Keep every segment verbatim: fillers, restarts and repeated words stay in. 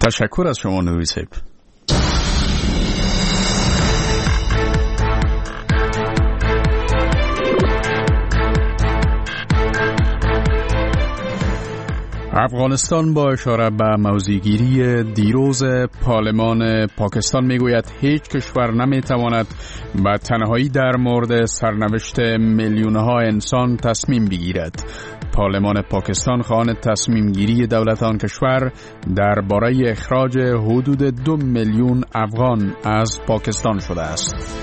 تشکر از شما نوری صاحب. افغانستان با اشاره به موضع‌گیری دیروز پارلمان پاکستان میگوید هیچ کشور نمیتواند به تنهایی در مورد سرنوشت میلیون‌ها انسان تصمیم بگیرد. پارلمان پاکستان خواهان تصمیم گیری دولت آن کشور درباره اخراج حدود دو میلیون افغان از پاکستان شده است.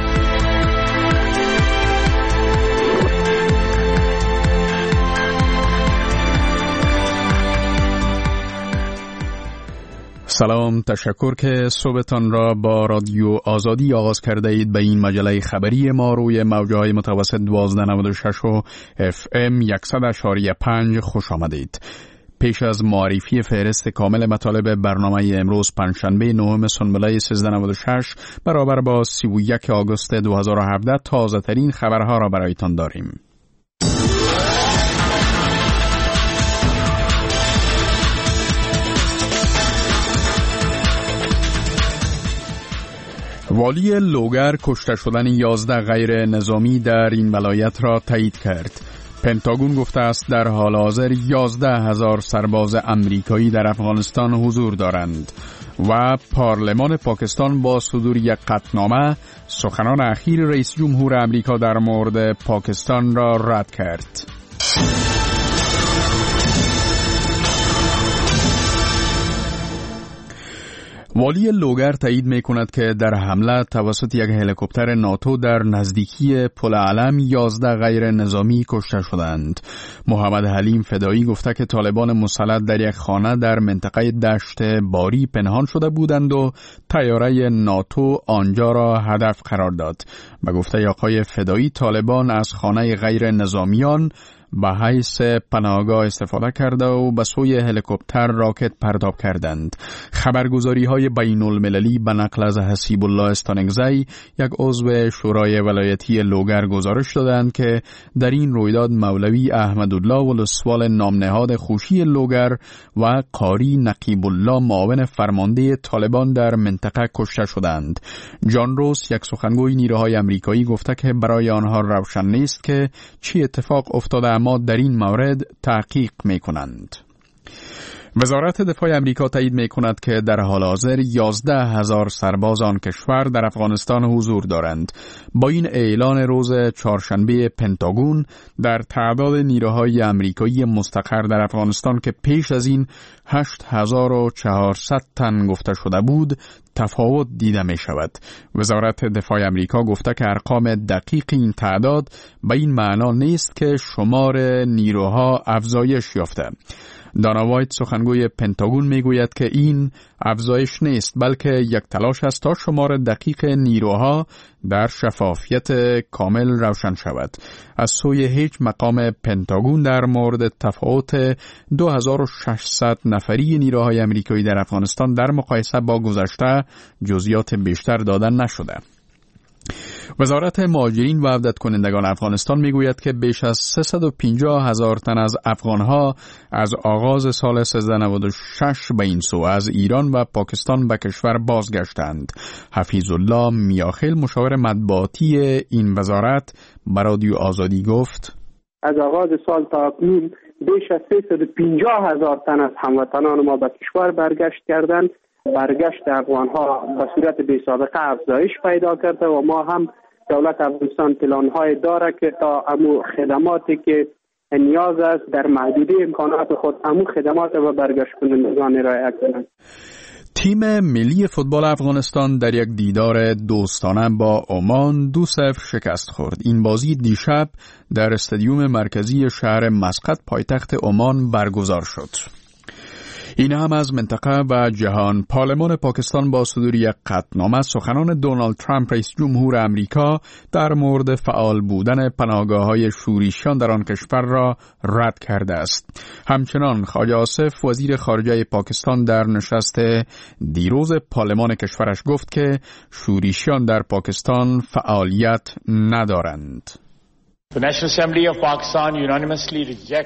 سلام، تشکر که صبحتان را با رادیو آزادی آغاز کرده اید. به این مجله خبری ما روی موجهای متوسط دوازده نود و شش و اف ام صد و شش و پنج خوش آمدید. پیش از معرفی فهرست کامل مطالب برنامه امروز پنجشنبه نهم سنبله سیزده نود و شش برابر با سی و یک آگوست دو هزار و هفده تازه ترین خبرها را برایتان داریم. والی لوگر کشته شدن یازده غیر نظامی در این ولایت را تایید کرد. پنتاگون گفته است در حال حاضر یازده هزار سرباز امریکایی در افغانستان حضور دارند و پارلمان پاکستان با صدور یک قطعنامه سخنان اخیر رئیس جمهور امریکا در مورد پاکستان را رد کرد. والی لوگر تایید می کند که در حمله توسط یک هلیکوپتر ناتو در نزدیکی پل علم یازده غیر نظامی کشته شدند. محمد حلیم فدایی گفته که طالبان مسلط در یک خانه در منطقه دشت باری پنهان شده بودند و طیاره ناتو آنجا را هدف قرار داد. به گفته آقای فدایی طالبان از خانه غیر نظامیان به حیث پناهگاه استفاده کرده و به سوی هلیکوپتر راکت پرتاب کردند. خبرگزاری های بین المللی به نقل از حسیب الله استانگزی، یک عضو شورای ولایتی لوگر، گزارش دادند که در این رویداد مولوی احمدالله ولسوال نامنهاد خوشی لوگر و قاری نقیب الله معاون فرمانده طالبان در منطقه کشته شدند. جان روس، یک سخنگوی نیروهای امریکایی، گفته که برای آنها روشن نیست که چه اتفاق افتاده، اما در این مورد تحقیق می کنند. وزارت دفاع امریکا تایید می کند که در حال حاضر یازده هزار سرباز آن کشور در افغانستان حضور دارند. با این اعلان روز چهارشنبه پنتاگون در تعداد نیروهای امریکایی مستقر در افغانستان که پیش از این هشت هزار و چهارصد تن گفته شده بود تفاوت دیده می شود. وزارت دفاع امریکا گفته که ارقام دقیق این تعداد به این معنا نیست که شمار نیروها افزایش یافته. دانا وایت، سخنگوی پنتاگون، میگوید که این افزایش نیست بلکه یک تلاش است تا شمار دقیق نیروها در شفافیت کامل روشن شود. از سوی هیچ مقام پنتاگون در مورد تفاوت دو هزار و ششصد نفری نیروهای امریکایی در افغانستان در مقایسه با گذشته جزئیات بیشتر دادن نشده. وزارت مهاجرین و عودت کنندگان افغانستان میگوید که بیش از سیصد و پنجاه هزار تن از افغانها از آغاز سال سیزده نود و شش به این سو از ایران و پاکستان به کشور بازگشتند. حفیظ الله میاخیل، مشاور مطبوعاتی این وزارت، به رادیو آزادی گفت: از آغاز سال تا اکنون بیش از سیصد و پنجاه هزار تن از هموطنان ما به کشور برگشت کردند. برگشت افغانها به صورت بی سابقه افزایش پیدا کرده و ما هم دولت افغانستان پلان‌های داره که تا امو خدماتی که نیاز است در محدوده امکانات خود امو خدمات و برگشت کنندگان ارائه کنند. تیم ملی فوتبال افغانستان در یک دیدار دوستانه با عمان دو صفر شکست خورد. این بازی دیشب در استادیوم مرکزی شهر مسقط پایتخت عمان برگزار شد. این هم از منطقه و جهان. پارلمان پاکستان با صدور یک قطعنامه سخنان دونالد ترامپ رئیس جمهور امریکا در مورد فعال بودن پناهگاه‌های شورشیان در آن کشور را رد کرده است. همچنان خواجه آصف وزیر خارجه پاکستان در نشست دیروز پارلمان کشورش گفت که شورشیان در پاکستان فعالیت ندارند. The National Assembly of Pakistan unanimously rejects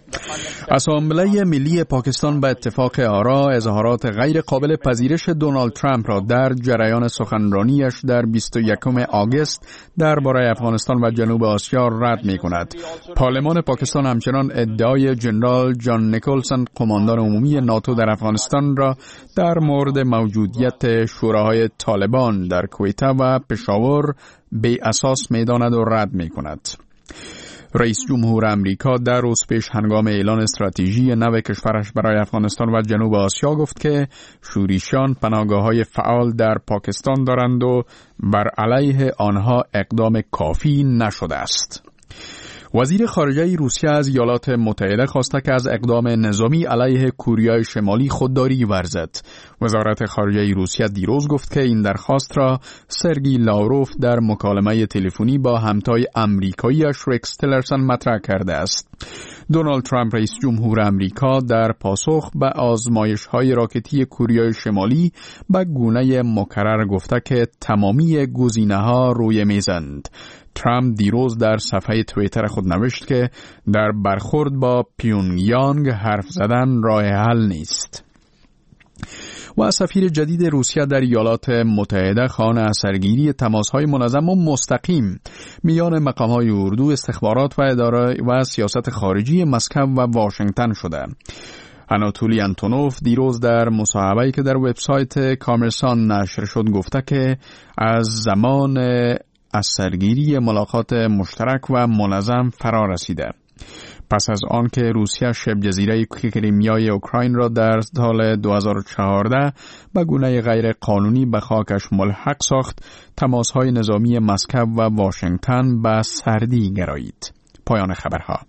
اسامبله ملی پاکستان به اتفاق آرا اظهارات غیر قابل پذیرش دونالد ترامپ را در جریان سخنرانیش در بیست و یکم آگوست درباره افغانستان و جنوب آسیا رد می کند. پارلمان پاکستان همچنان ادعای جنرال جان نیکلسون قماندان عمومی ناتو در افغانستان را در مورد موجودیت شوراهای طالبان در کویته و پشاور بی اساس می داند و رد می کند. رئیس جمهور امریکا در روز پیش هنگام اعلان استراتژی نو کشورش برای افغانستان و جنوب آسیا گفت که شوریشیان پناهگاه‌های فعال در پاکستان دارند و بر علیه آنها اقدام کافی نشده است. وزیر خارجه روسیه از ایالات متحده خواسته که از اقدام نظامی علیه کوریای شمالی خودداری ورزد. وزارت خارجه روسیه دیروز گفت که این درخواست را سرگئی لاوروف در مکالمه تلفنی با همتای آمریکایی‌اش رکس تیلرسون مطرح کرده است. دونالد ترامپ رئیس جمهور امریکا در پاسخ به آزمایش‌های راکتی کوریای شمالی به گونه مکرر گفته که تمامی گزینه‌ها روی میزند. ترامپ دیروز در صفحه توییتر خود نوشت که در برخورد با پیونگیانگ حرف زدن راه حل نیست. و سفیر جدید روسیه در ایالات متحده خواهان اثرگیری تماس‌های منظم و مستقیم میان مقام‌های اردو، استخبارات و اداره و سیاست خارجی مسکو و واشنگتن شده. آناتولی آنتونوف دیروز در مصاحبه‌ای که در وبسایت کامرسان نشر شد گفته که از زمان اثرگیری ملاقات مشترک و منظم فرا رسیده. پس از آن که روسیه شبه جزیره کریمیای اوکراین را در سال دو هزار و چهارده به گونه غیر قانونی به خاکش ملحق ساخت، تماس‌های نظامی مسکو و واشنگتن به سردی گرایید. پایان خبرها.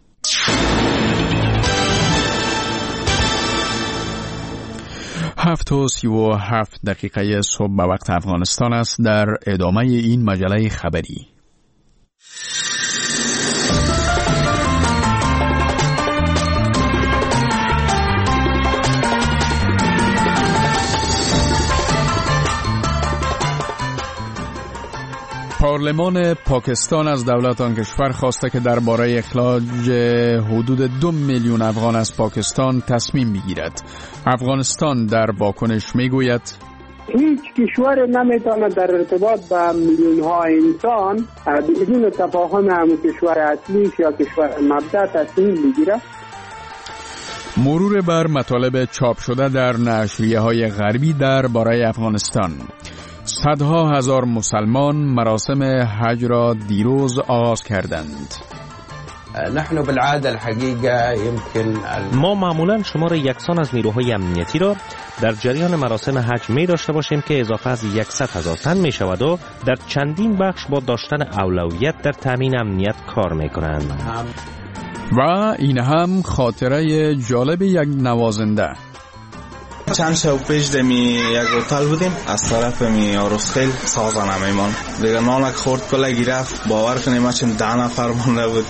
هفت و سی و هفت دقیقه صبح به وقت افغانستان است. در ادامه این مجله خبری پارلمان پاکستان از دولت آن کشور خواسته که درباره اخراج حدود دو میلیون افغان از پاکستان تصمیم بگیرد. افغانستان در واکنش میگوید هیچ کشور نمیتواند در ارتباط با میلیون ها انسان بدون تفاهم هم کشور اصلی یا کشور مبدأ تصمیم بگیرد. مرور بر مطالب چاپ شده در نشریه های غربی درباره افغانستان. صدها هزار مسلمان مراسم حج را دیروز آغاز کردند. نحن بالعاده الحقيقه يمكن ما معمولا شمار یکسان از نیروهای امنیتی را در جریان مراسم حج می داشته باشیم که اضافه از صد هزار تن می شود و در چندین بخش با داشتن اولویت در تامین امنیت کار می کنند. و این هم خاطره جالب یک نوازنده. چند شب پیش دمی یک هتل بودیم، از طرف می آروسخیل سازانه میمان دیگه نانک خورد کلگی رفت، باور کنیم ما چند ده نفر مونده بود.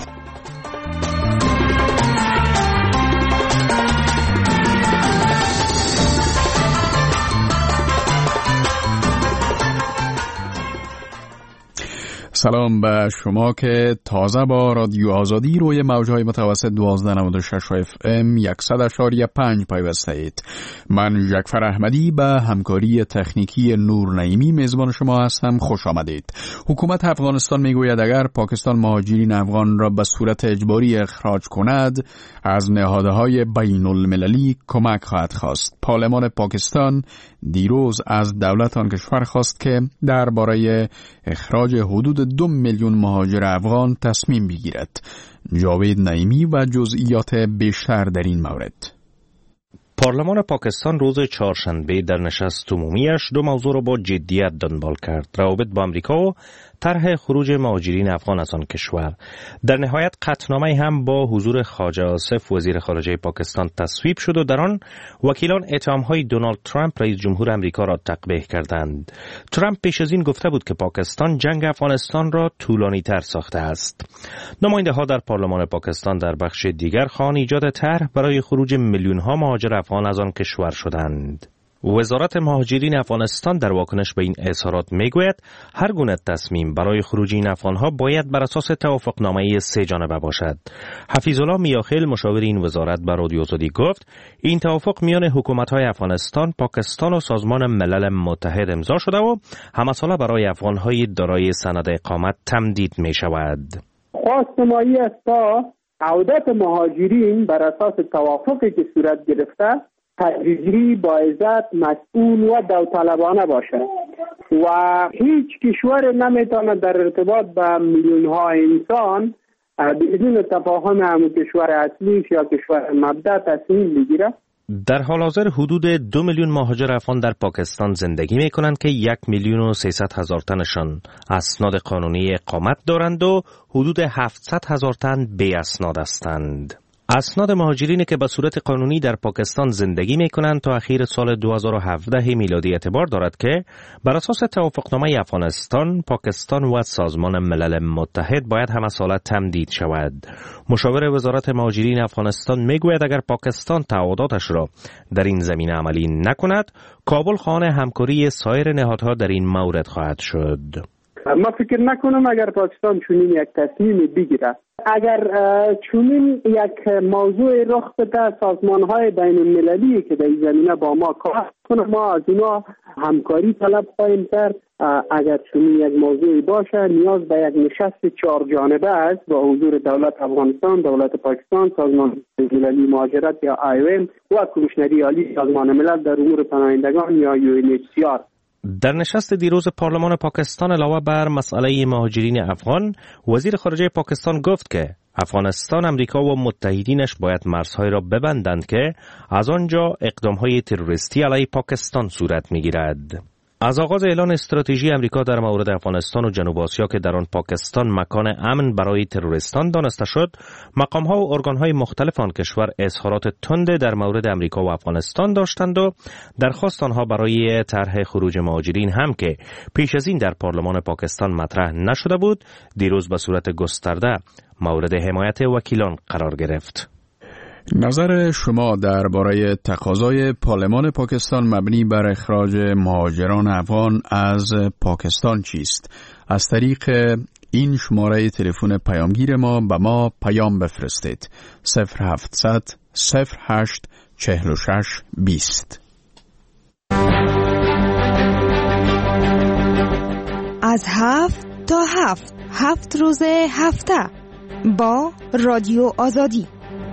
سلام به شما که تازه با رادیو آزادی روی موجهای متوسط دوازده نود و شش اف ام صد اشاری پنج پیوسته اید. من جعفر احمدی به همکاری تکنیکی نور نعیمی میزبان شما هستم. خوش آمدید. حکومت افغانستان میگوید اگر پاکستان مهاجرین افغان را به صورت اجباری اخراج کند از نهادهای بین المللی کمک خواهد خواست. پارلمان پاکستان دیروز از دولت آن کشور خواست که درباره اخراج حدود دو میلیون مهاجر افغان تصمیم بگیرد. جاوید نعیمی و جزئیات بیشتر در این مورد. پارلمان پاکستان روز چهارشنبه در نشست عمومیش دو موضوع را با جدیت دنبال کرد: روابط با امریکا و طرح خروج مهاجرین افغان از آن کشور. در نهایت قطعنامه هم با حضور خواجه آصف وزیر خارجه پاکستان تصویب شد و در آن وکیلان اتهام‌های دونالد ترامپ رئیس جمهور امریکا را تقبیح کردند. ترامپ پیش از این گفته بود که پاکستان جنگ افغانستان را طولانی‌تر ساخته است. نماینده‌ها در پارلمان پاکستان در بخش دیگر خواهان ایجاد طرح برای خروج میلیون‌ها مهاجر افغان از آن کشور شدند. وزارت مهاجرین افغانستان در واکنش به این اظهارات میگوید هر گونه تصمیم برای خروج این افغانها باید بر اساس توافقنامه سه جانبه باشد. حفیظالله میاخیل مشاور این وزارت به رادیو آزادی گفت این توافق میان حکومت‌های افغانستان، پاکستان و سازمان ملل متحد امضا شده و همساله برای افغان‌های دارای سند اقامت تمدید می‌شود. خواست ما است تا عودت مهاجرین بر اساس توافقی که صورت گرفته تدریجی، با عزت، مسئول و داوطلبانه باشد و هیچ کشور نمیتواند در ارتباط با میلیون ها انسان بدون تفاهم هم کشور اصلیش یا کشور مبدأ تصمیم بگیره. در حال حاضر حدود دو میلیون مهاجر افغان در پاکستان زندگی می کنند که یک میلیون و سیصد هزار تنشان اسناد قانونی اقامت دارند و حدود هفتصد هزار تن بی اسناد هستند. اسناد مهاجرینی که به صورت قانونی در پاکستان زندگی می کنند تا اخیر سال دو هزار و هفده میلادی اعتبار دارد که بر اساس توافقنامه افغانستان، پاکستان و سازمان ملل متحد باید همساله تمدید شود. مشاور وزارت مهاجرین افغانستان می گوید اگر پاکستان تعهداتش را در این زمینه عملی نکند، کابل خواهان همکاری سایر نهادها در این مورد خواهد شد. ما فکر نکنم اگر پاکستان چنین یک تصمیم بگیره. اگر چنین یک موضوع رخ بده، سازمان‌های بین‌المللی که در این زمینه با ما کار کنه، ما از اونا همکاری طلب خواهیم کرد. اگر چنین یک موضوعی باشه، نیاز به یک نشست چهار جانبه است با حضور دولت افغانستان، دولت پاکستان، سازمان بین‌المللی مهاجرت یا آی او ام و کمیشنری عالی سازمان ملل در امور پناهندگان یا یو ان اچ سی آر. در نشست دیروز پارلمان پاکستان علاوه بر مسئله مهاجرین افغان، وزیر خارجه پاکستان گفت که افغانستان، امریکا و متحدینش باید مرزهای را ببندند که از آنجا اقدامهای تروریستی علیه پاکستان صورت می‌گیرد. از آغاز اعلان استراتژی امریکا در مورد افغانستان و جنوب آسیا که در آن پاکستان مکان امن برای تروریستان دانسته شد، مقام‌ها و ارگان‌های مختلف آن کشور اظهارات تند در مورد امریکا و افغانستان داشتند و درخواست آنها برای طرح خروج مهاجرین هم که پیش از این در پارلمان پاکستان مطرح نشده بود، دیروز به صورت گسترده مورد حمایت وکیلان قرار گرفت. نظر شما درباره تقاضای پارلمان پاکستان مبنی بر اخراج مهاجران افغان از پاکستان چیست؟ از طریق این شماره تلفن پیامگیر ما به ما پیام بفرستید. صفر هفتصد صفر هشت چهل و شش بیست. از هفت تا هفت هفت روز هفته با رادیو آزادی.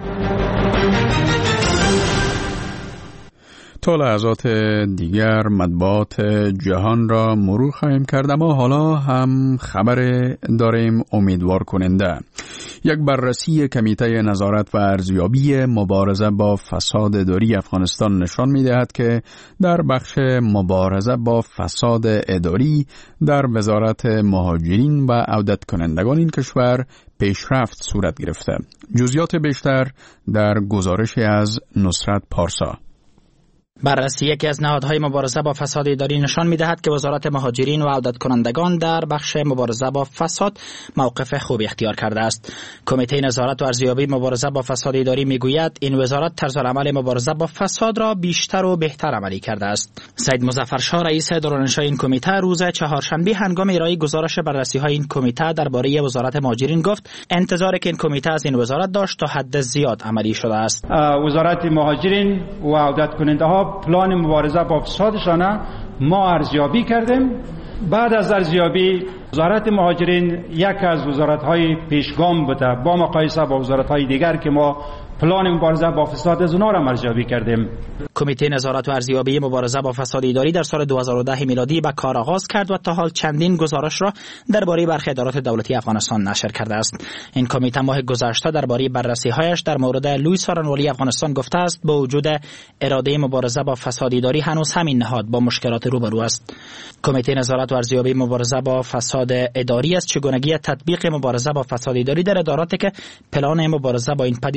تا لحظات دیگر مطبوعات جهان را مرور خواهیم کرد، اما حالا هم خبر داریم امیدوار کننده. یک بررسی کمیته نظارت و ارزیابی مبارزه با فساد اداری افغانستان نشان می‌دهد که در بخش مبارزه با فساد اداری در وزارت مهاجرین و عودت کنندگان این کشور پیشرفت صورت گرفته. جزئیات بیشتر در گزارش از نصرت پارسا. بررسی یکی از نهادهای مبارزه با فساد اداری نشان می‌دهد که وزارت مهاجرین و عودت کنندگان در بخش مبارزه با فساد موقف خوبی اختیار کرده است. کمیته نظارت و ارزیابی مبارزه با فساد اداری می‌گوید این وزارت طرز عمل مبارزه با فساد را بیشتر و بهتر عملی کرده است. سید مظفرشاه رئیس دورانشاه این کمیته روز چهارشنبه هنگام ارائه گزارش بررسی‌های این کمیته درباره وزارت مهاجرین گفت انتظاری که این کمیته از این وزارت داشت تا حد زیاد عملی شده است. وزارت مهاجرین و عودت کننده‌ها پلان مبارزه با فسادشان ما ارزیابی کردیم. بعد از ارزیابی وزارت مهاجرین یک از وزارت‌های پیشگام بوده با مقایسه با وزارت‌های دیگر که ما پلان مبارزه با فساد از اونها را ارزیابی کردیم. کمیته نظارت و ارزیابی مبارزه با فساد اداری در سال دو هزار و ده میلادی به کار آغاز کرد و تا حال چندین گزارش را درباره برخی ادارات دولتی افغانستان نشر کرده است. این کمیته ماه گذشته درباره بررسی‌هایش در مورد لوی سارنوالی افغانستان گفته است با وجود اراده مبارزه با فساد اداری هنوز همین نهاد با مشکلات روبرو است. کمیته نظارت و ارزیابی مبارزه با فساد اداری از چگونگی تطبیق مبارزه با فساد اداری در اداراتی که پلان مبارزه با این پدیده را تهیه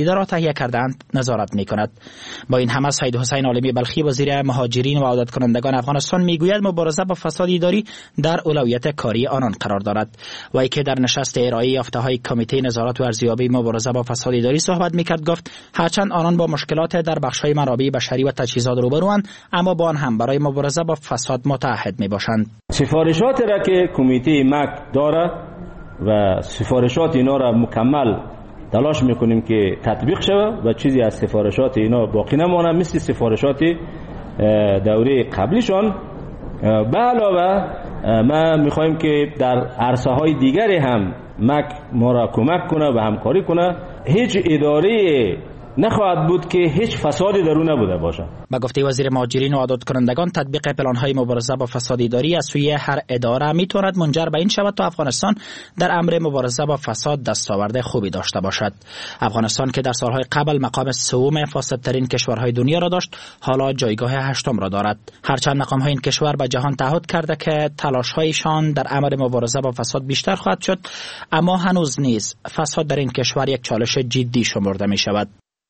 تهیه کردند نظارت می‌کند. با این همه سید حسین عالمی بلخی وزیر مهاجرین و عودت کنندگان افغانستان میگوید مبارزه با فساد اداری در اولویت کاری آنان قرار دارد. وی که در نشست ارائه یافته‌های کمیته نظارت و ارزیابی مبارزه با فساد اداری صحبت می‌کرد گفت هرچند آنان با مشکلات در بخش‌های منابع بشری و تجهیزات روبروند، اما با آن هم برای مبارزه با فساد متعهد میباشند. سفارشات را که کمیته مک دارد و سفارشات اینا را مکمل تلاش میکنیم که تطبیق شود و چیزی از سفارشات اینا باقی نمانه مثل سفارشات دوره قبلیشان. به علاوه ما میخوایم که در عرصه های دیگری هم مک ما را کمک کنه و همکاری کنه. هیچ اداره نخواهد بود که هیچ فسادی در اون نبوده باشه. با گفته وزیر مهاجرین و عودت کنندگان تطبیق پلان‌های مبارزه با فساد اداری از سوی هر اداره میتواند منجر به این شود تا افغانستان در امر مبارزه با فساد دستاورد خوبی داشته باشد. افغانستان که در سالهای قبل مقام سوم فاسدترین کشورهای دنیا را داشت، حالا جایگاه هشتم را دارد. هرچند مقام‌های این کشور به جهان تعهد کرده که تلاش‌هایشان در امر مبارزه با فساد بیشتر خواهد شد، اما هنوز نیز فساد در این کشور یک چالش جدی شمرده می شود.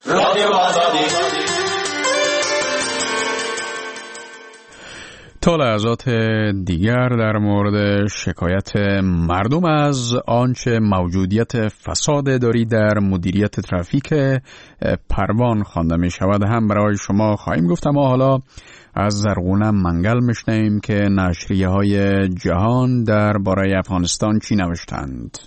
تا لحظات دیگر در مورد شکایت مردم از آنچه موجودیت فساد اداری در مدیریت ترافیک پروان خوانده می شود هم برای شما خواهیم گفت. اما حالا از زرغونه منگل میشنویم که نشریه های جهان در باره افغانستان چی نوشتند.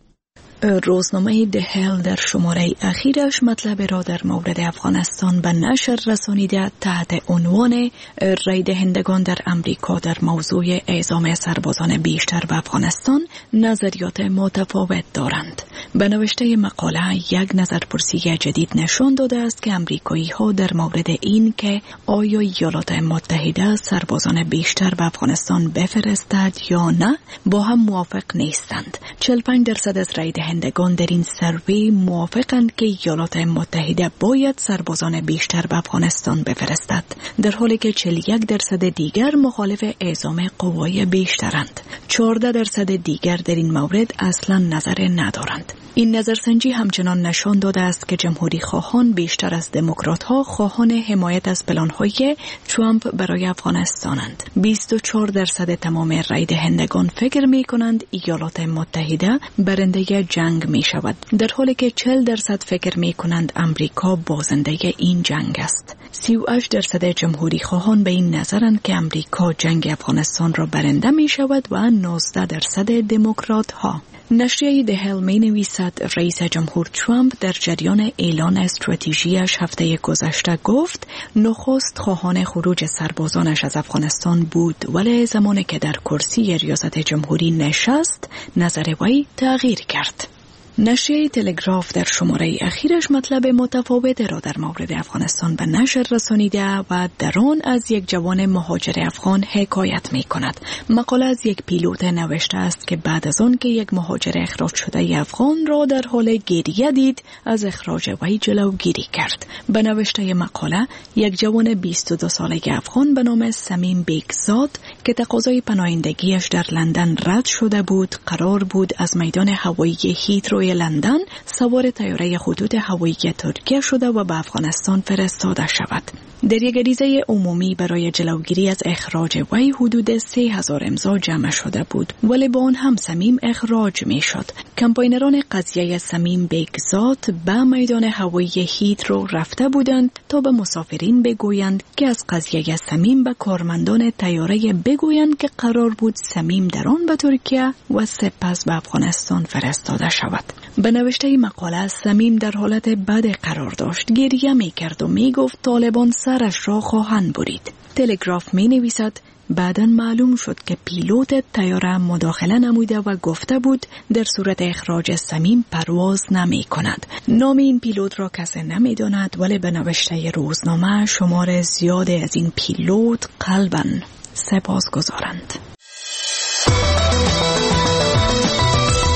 روزنامه دهل در شماره اخیرش مطلب را در مورد افغانستان به نشر رسانیده تحت عنوان رای دهندگان در امریکا در موضوع اعزام سربازان بیشتر به افغانستان نظریات متفاوت دارند. به نوشته مقاله یک نظرپرسی جدید نشان داده است که امریکایی ها در مورد این که آیا ایالات متحده سربازان بیشتر به افغانستان بفرستد یا نه با هم موافق نیستند. چهل و پنج درصد از رای دهندگان در این سروی موافقند که ایالات متحده باید سربازان بیشتر به افغانستان بفرستد، در حالی که چهل و یک درصد دیگر مخالف اعزام قوای بیشترند. چهارده درصد دیگر در این مورد اصلا نظر ندارند. این نظرسنجی همچنان نشان داده است که جمهوری خواهان بیشتر از دموکرات ها خواهان حمایت از پلان‌های ترامپ برای افغانستانند. بیست و چهار درصد تمام رای دهندگان فکر می کنند ایالات متحده برنده جنگ می شود، در حالی که چهل درصد فکر می کنند امریکا بازنده این جنگ است. سی و هشت درصد جمهوری خواهان به این نظرند که امریکا جنگ افغانستان را برنده می شود و نوزده درصد دموکرات ها. نشریه دهل می نویسد رئیس جمهور ترامپ در جریان اعلان استراتژیش هفته گذشته گفت نخست خواهان خروج سربازانش از افغانستان بود، ولی زمانی که در کرسی ریاست جمهوری نشست نظر وی تغییر کرد. نشریه تلگراف در شماره اخیرش مطلب متفاوت را در مورد افغانستان به نشر رسانیده و در آن از یک جوان مهاجر افغان حکایت می کند. مقاله از یک پیلوت نوشته است که بعد از آن که یک مهاجر اخراج شده افغان را در حال گریه دید، از اخراج وی جلوگیری کرد. به نوشته مقاله یک جوان بیست و دو ساله افغان به نام سمیم بیگزاد که تقاضای پناهندگیش در لندن رد شده بود، قرار بود از میدان هوایی هیترو لندن سوار طیاره حدود هوایی ترکیه شده و به افغانستان فرستاده شود. در یک عریضه عمومی برای جلوگیری از اخراج وی حدود سه هزار امضا جمع شده بود، ولی با آن هم سمیم اخراج می شد. کمپاینران قضیه سمیم بیگزاد به میدان هوایی هیترو رفته بودند تا به مسافرین بگویند که از قضیه سمیم به کارمندان طیاره بگویند که قرار بود سمیم در آن به ترکیه و سپس به افغانستان فرستاده شود. به نوشته مقاله سمیم در حالت بد قرار داشت، گریه می کرد و می گفت طالبان سرش را خواهند برید. تلگراف می نویسد بعداً معلوم شد که پیلوت طیاره مداخله نموده و گفته بود در صورت اخراج سمیم پرواز نمی کند. نام این پیلوت را کسی نمی داند، ولی به نوشته روزنامه شمار زیاد از این پیلوت قلباً سپاس گذارند.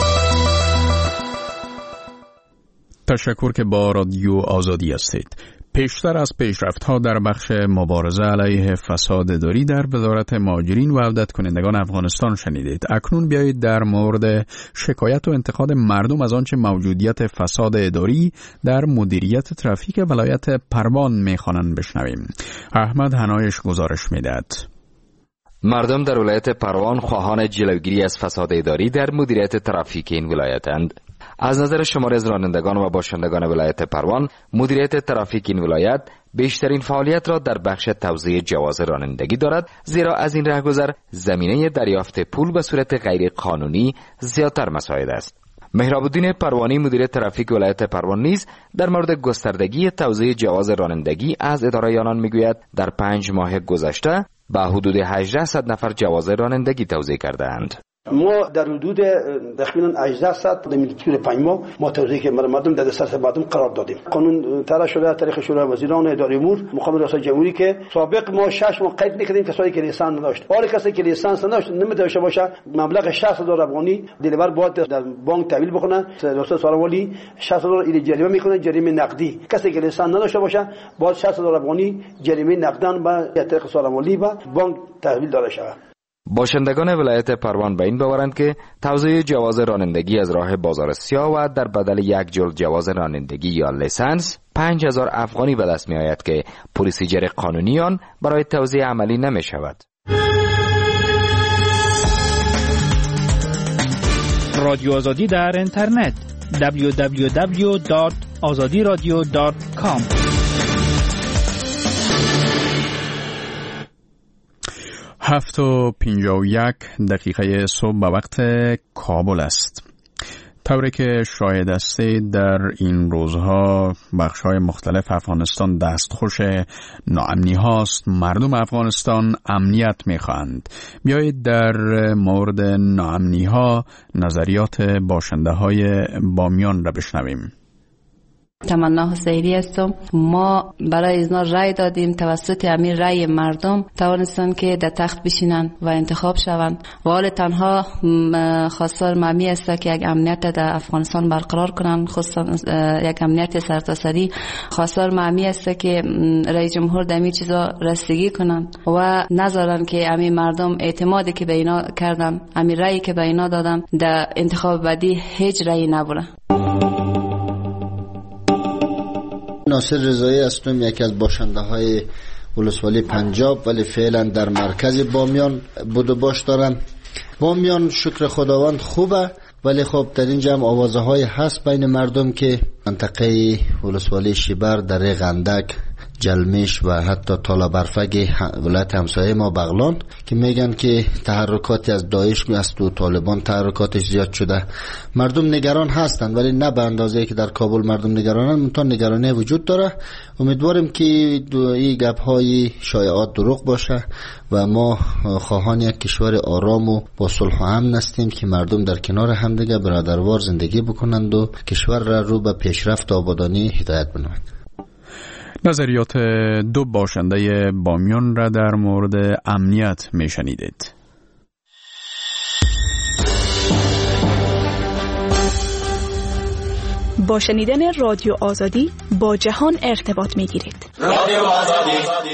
تشکر که با رادیو آزادی هستید. پیشتر از پیشرفت‌ها در بخش مبارزه علیه فساد اداری در وزارت مهاجرین و عودت کنندگان افغانستان شنیدید. اکنون بیایید در مورد شکایت و انتقاد مردم از آنچه موجودیت فساد اداری در مدیریت ترافیک ولایت پروان می‌خوانند بشنویم. احمد هنایش گزارش می‌دهد. مردم در ولایت پروان خواهان جلوگیری از فساد اداری در مدیریت ترافیک این ولایتند. از نظر شمار از رانندگان و باشندگان ولایت پروان، مدیریت ترافیک این ولایت بیشترین فعالیت را در بخش توزیع جواز رانندگی دارد، زیرا از این رهگذر زمینه دریافت پول به صورت غیر قانونی زیادتر مساعد است. مهراب الدین پروانی مدیر ترافیک ولایت پروان نیز در مورد گستردگی توزیع جواز رانندگی از اداره آنان میگوید در پنج ماه گذشته به حدود هجده صد نفر جواز رانندگی توزیع کردند. ما در حدود تقریبا هجده صد در طول پنج ماه ما توزیع که مردم در دسترس مردم قرار دادیم. قانون طرح شده از طریق شورای وزیران اداره امور مقام ریاست جمهوری که سابق ما شش ماه قید می‌کردیم کسایی که لیسانس نداشت. هر کسی که لیسانس نداشت نمی‌داشته باشه مبلغ شصت هزار افغانی دلیور باید در بانک تحویل بکنه. ریاست سالوالی شصت هزار ایل جریمه میکنه، جریمه نقدی. کسی که لیسانس نداشته باشه باید شصت هزار افغانی جریمه نقدان به طریق سالوالی و بانک تحویل داده شود. باشندگان ولایت پروان به این باورند که توزیع جواز رانندگی از راه بازار سیاه و در بدل یک جلد جواز رانندگی یا لیسانس پنج هزار افغانی به دست می آید که پروسیجر قانونی آن برای توزیع عملی نمی شود. رادیو آزادی در اینترنت دبلیو دبلیو دبلیو دات آزادی رادیو دات کام. هفت و پنجاه و یک دقیقه صبح به وقت کابل است. طوری که شاهد هستید در این روزها بخش‌های مختلف افغانستان دستخوش ناامنی هاست. مردم افغانستان امنیت می‌خواهند. بیایید در مورد ناامنی ها نظریات باشنده های بامیان را بشنویم. تمنا حسینی هستم. ما برای اینا رای دادیم، توسط امیر رای مردم توانستن که در تخت بشینن و انتخاب شوند و حال تنها خواستار ممی است که یک امنیت در افغانستان برقرار کنند، خصوصا یک امنیت سرتاسری. خواستار ممی است که رئیس جمهور در این چیزا رسیدگی کنند و نذارن که امیر مردم اعتمادی که به اینا کردن، امیر رایی که به اینا دادن در انتخاب بعدی هیچ رایی نبره. ناصر رضایی هستم، یکی از باشنده های ولسوالی پنجاب ولی فعلا در مرکز بامیان بود و باش دارم. بامیان شکر خداوند خوبه، ولی خب در اینجا هم آوازه های هست بین مردم که منطقه ولسوالی شیبر، دره غندک، جلمیش و حتی تالابرفگ ولایت همسایه ما بغلان که میگن که تحرکاتی از داعش است و طالبان تحرکاتش زیاد شده. مردم نگران هستند ولی نه به اندازه که در کابل مردم نگرانند. منتها نگرانی وجود داره. امیدواریم که این گپ‌های شایعات دروغ باشه و ما خواهان یک کشور آرام و با صلح و امن هستیم که مردم در کنار همدیگه برادروار زندگی بکنند و کشور را رو به پیشرفت و آبادانی هدایت بنمایند. نظریات دو باشنده بامیان را در مورد امنیت میشنیدید. با شنیدن رادیو آزادی با جهان ارتباط میگیرید. رادیو آزادی.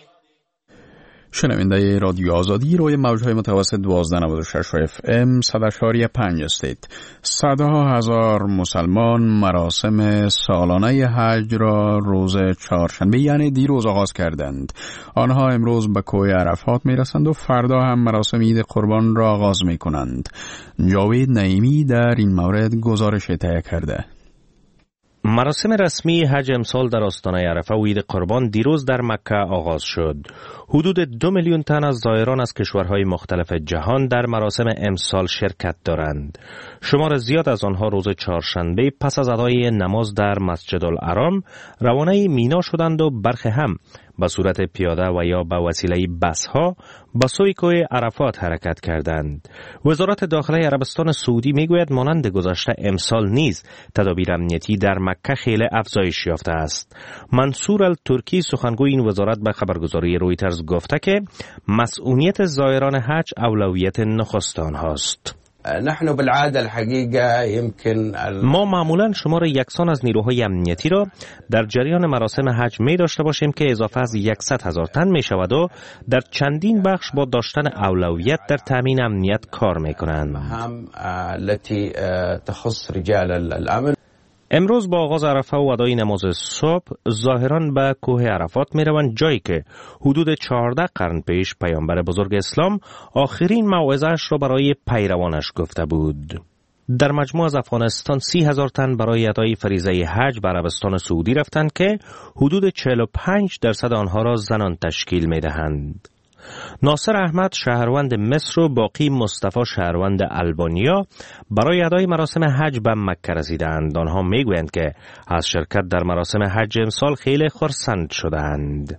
شنونده رادیو آزادی روی موجهای متوسط دوازده نود و شش اف ام صد اشاری پنج هستید. صدها هزار مسلمان مراسم سالانه حج را روز چهارشنبه یعنی دیروز آغاز کردند. آنها امروز به کوه عرفات می رسند و فردا هم مراسم عید قربان را آغاز می کنند. جاوید نعیمی در این مورد گزارش تهیه کرده. مراسم رسمی حج امسال در آستانه عرفه و عید قربان دیروز در مکه آغاز شد. حدود دو میلیون تن از زائران از کشورهای مختلف جهان در مراسم امسال شرکت دارند. شمار زیاد از آنها روز چهارشنبه پس از ادای نماز در مسجد الحرام روانه مینا شدند و برخی هم به صورت پیاده و یا به وسیله بسها به سوی کوه عرفات حرکت کردند. وزارت داخله عربستان سعودی میگوید مانند گذشته امسال نیز تدابیر امنیتی در مکه خیلی افزایش یافته است. منصور الترکی سخنگوی این وزارت به خبرگزاری رویترز گفته که مسئولیت زائران حج اولویت نخست آنهاست. نحن بالعاده الحقيقه يمكن ما معمولا شمار یکسان از نیروهای امنیتی را در جریان مراسم حج می داشته باشیم که اضافه از صد هزار تن می شود و در چندین بخش با داشتن اولویت در تامین امنیت کار می کنند. هم التي تخص رجال الامن. امروز با آغاز عرفه و ادای نماز صبح ظاهران به کوه عرفات می روند، جایی که حدود چهارده قرن پیش پیامبر بزرگ اسلام آخرین موعظه‌اش را برای پیروانش گفته بود. در مجموع از افغانستان سی هزار تن برای ادای فریضه حج به عربستان سعودی رفتند که حدود چهل و پنج درصد آنها را زنان تشکیل می دهند. ناصر احمد شهروند مصر و باقی مصطفی شهروند البانیا برای ادای مراسم حج به مکه رسیدند. آنها میگویند که از شرکت در مراسم حج امسال خیلی خرسند شدند.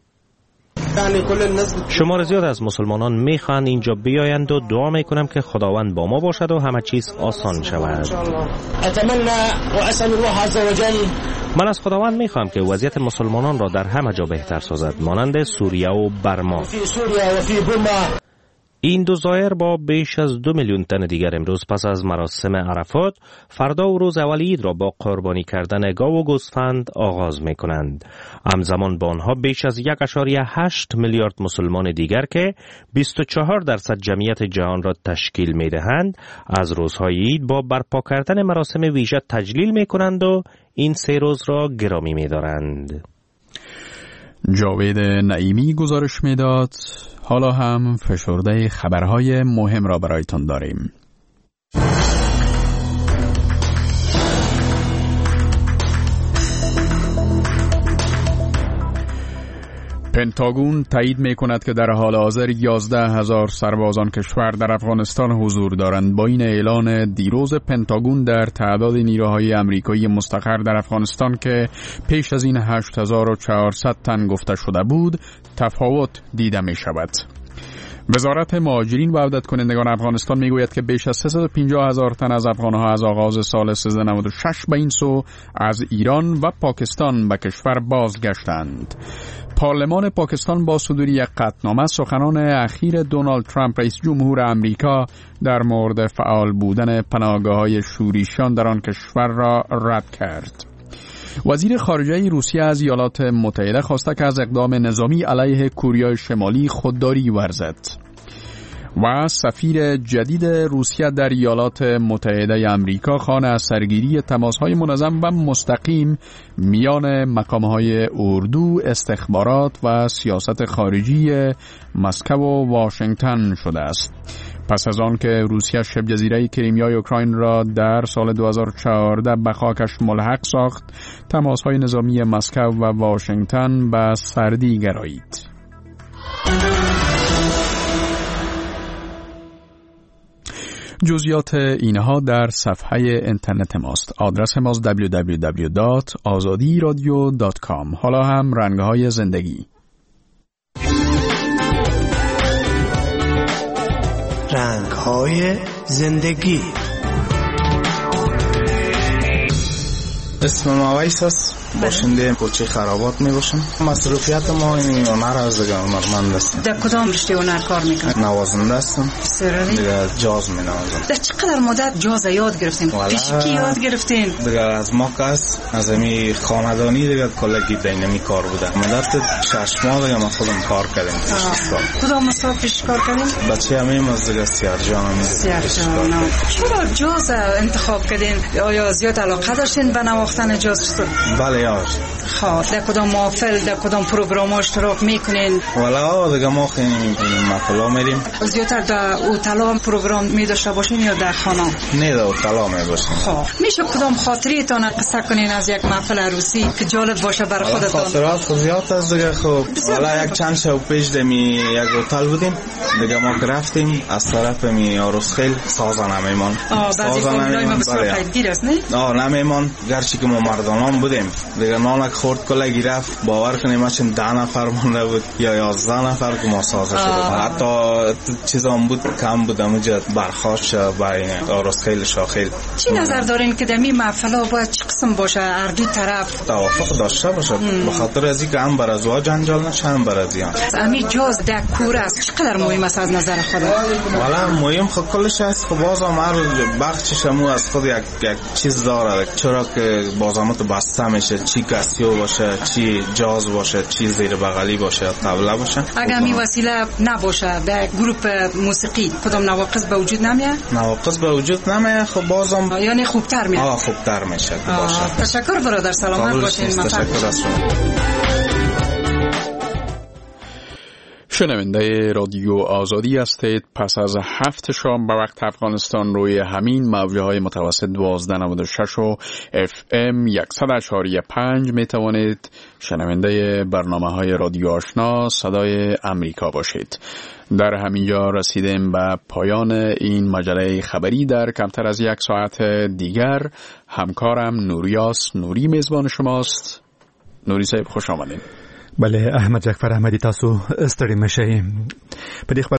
شمار زیاد از مسلمانان میخواهند اینجا بیایند و دعا میکنم که خداوند با ما باشد و همه چیز آسان شود. من از خداوند میخواهم که وضعیت مسلمانان را در همه جا بهتر سازد، مانند سوریه و برما. این دو ظاهر با بیش از دو میلیون تن دیگر امروز پس از مراسم عرفات فردا و روز اول عید را با قربانی کردن گاو و گوسفند آغاز می کنند. همزمان با آنها بیش از یک ممیز هشت میلیارد مسلمان دیگر که بیست و چهار درصد جمعیت جهان را تشکیل می دهند از روزهای عید با برپا کردن مراسم ویژه تجلیل می کنند و این سه روز را گرامی می دارند. جاوید نعیمی گزارش میداد. حالا هم فشرده خبرهای مهم را برایتان داریم. پنتاگون تایید می کند که در حال حاضر یازده هزار سربازان کشور در افغانستان حضور دارند. با این اعلان دیروز پنتاگون در تعداد نیروهای آمریکایی مستقر در افغانستان که پیش از این هشت هزار و چهارصد تن گفته شده بود تفاوت دیده می شود. وزارت مهاجرین و عودت کنندگان افغانستان میگوید که بیش از سیصد و پنجاه هزار تن از افغانها از آغاز سال سیزده نود و شش به این سو از ایران و پاکستان به کشور بازگشتند. پارلمان پاکستان با صدور یک قطعنامه سخنان اخیر دونالد ترامپ رئیس جمهور آمریکا در مورد فعال بودن پناهگاه‌های شوریشان در آن کشور را رد کرد. وزیر خارجه روسیه از ایالات متحده خواسته که از اقدام نظامی علیه کره شمالی خودداری ورزد. و سفیر جدید روسیه در ایالات متحده آمریکا خواهان از سرگیری تماس‌های منظم و مستقیم میان مقام‌های اردو، استخبارات و سیاست خارجی مسکو و واشنگتن شده است. پس از آن که روسیه شبه جزیره کریمیای اوکراین را در سال دو هزار و چهارده به خاکش ملحق ساخت، تماس‌های نظامی مسکو و واشنگتن به سردی گرایید. جزئیات اینها در صفحه اینترنت ماست. آدرس ماست دبلیو دبلیو دبلیو دات آزادی رادیو دات کام. حالا هم رنگ‌های زندگی. رنگ‌های زندگی. اسم ما ویس است، باشنده کوچه خرابات می باشم. مصروفیت ما این هنر از دیگه هنرمند هستم. در کدام رشته هنر کار میکنم؟ نوازنده هستم. سرانی؟ دیگه جاز می نوازم. در چقدر مدت جاز یاد گرفتین؟ پیش کی یاد گرفتین؟ دیگه از ما کس از امی خاندانی دیگه کلگی دینامی کار بوده. مدت شش ماه دیگه ما خودم کار کردیم. کدام مسابقه پیش کار کردین؟ بچه همیم از دیگه سیارجان هم سیارجان. چرا جاز انتخاب کردین؟ آیا زیاد علاقه داشتین به نواختن جاز؟ بله یار. خب در کدام محفل در کدام پروگرام اشتراک میکنین؟ والا دیگه ما خیلی محفلا میریم. زیادتر در اوتلا پروگرام می داشته باشین یا در خانه؟ نه در اوتلا می باشیم. خب میشه کدام خاطریتان قصه کنین از یک محفل عروسی که جالب باشه برای خودتان؟ خاطرات زیاد است دیگه. خب والا یک چند شب پیش دمی یک هتل بودیم دیگه، ما رفتیم از طرف می عروس خیل سازن میمون. بعضی فامیلای ما بسیار قیدگیر است نه؟ آه نمیمون، گرچه که ما مردمان بودیم دیگه نانک خورد کلگی رفت باور کنیم ماشین ده نفر مونده بود یا یازده نفر که ما سازه شده حتی چیز هم بود کم بود اونجا برخاش برای آرست خیلی شاخیل. چی نظر دارین که دمی محفلا باید چی قسم باشه هر دو طرف توافق داشته باشه به خاطر از اینکه هم بر از وا جنجال نشه هم بر از این امی جاز دکور است چقدر مهم است از نظر خدا؟ والا مهم خود کلش است خب بازم هر بخشش همو از خود یک یک چیز داره چرا که بازامت بسته میشه چی کاسیو باشه چی جاز باشه چی زیر بغلی باشه طبله باشه. اگر می وسیله نباشه در گروپ موسیقی کدام نواقص به وجود نمیاد؟ نواقص به وجود نمیاد خب بازم یعنی خوبتر میاد. آه خوبتر میشه باشه. تشکر برادر سلامت باشین. تشکر از شما. شنونده رادیو آزادی هستید. پس از هفت شام به وقت افغانستان روی همین موجه های متوسط دوازده نود و شش و اف ام صد و پنج می توانید شنونده برنامه های رادیو آشنا صدای امریکا باشید. در همینجا رسیدیم به پایان این مجله خبری. در کمتر از یک ساعت دیگر همکارم نوریاس نوری میزبان شماست. نوری صاحب خوش آمدید. بله احمد جعفر احمدی تاسو ستړي مشئ. په دې